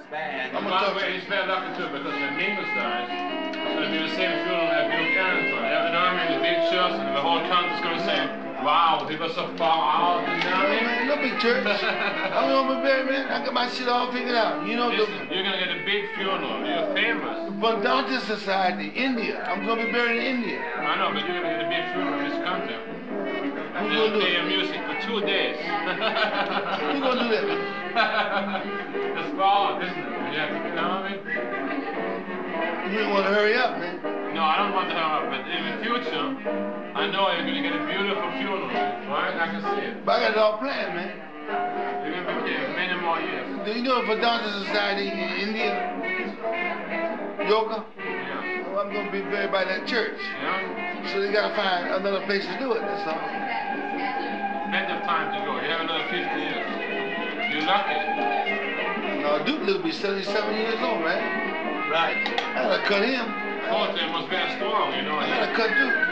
bad. I'm By gonna the talk way, to it's very lucky too because when Mingus dies, it's going to be the same funeral as Bill Clinton. You know what I mean? The big church and the whole country's going to say, wow, he was so far out. You know what I mean? man, no big church. I'm gonna be buried, man. I got my shit all figured out. You know, Listen, you're going to get a big funeral. You're famous. the Vedanta Society, India. I'm gonna be buried in India. I know, but you're going to get a big funeral in this country. Who's They'll gonna do play your it? music for 2 days. Who's gonna do that, man? It's hard, isn't it? You have to, you know what I mean? You don't wanna hurry up, man. No, I don't want to hang up, but in the future, I know you're going to get a beautiful funeral, right? I can see it. But I got it all planned, man. You're going to be here many more years. Do you know the Vedanta Society in India? Yoga? Yeah. Well, I'm gonna be buried by that church. Yeah? So they gotta find another place to do it, that's all. Plenty of time to go. You have another 50 years. You're lucky. No, Duke will be 77 years old, man. Right. I gotta cut him. Forte was very strong, you know. I gotta cut Duke.